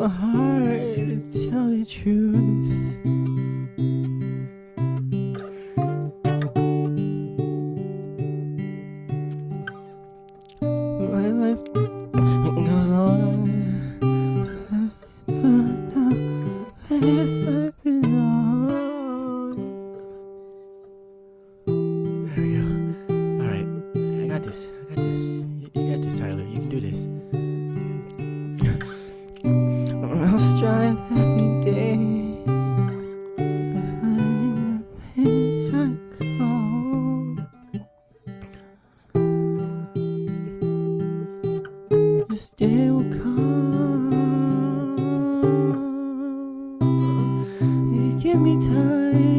my heart to tell the truth. My life goes on. There we go. Alright, I got this. You got this, Tyler. You can do this. I'll strive every day to find a place I call. This day will come. You give me time.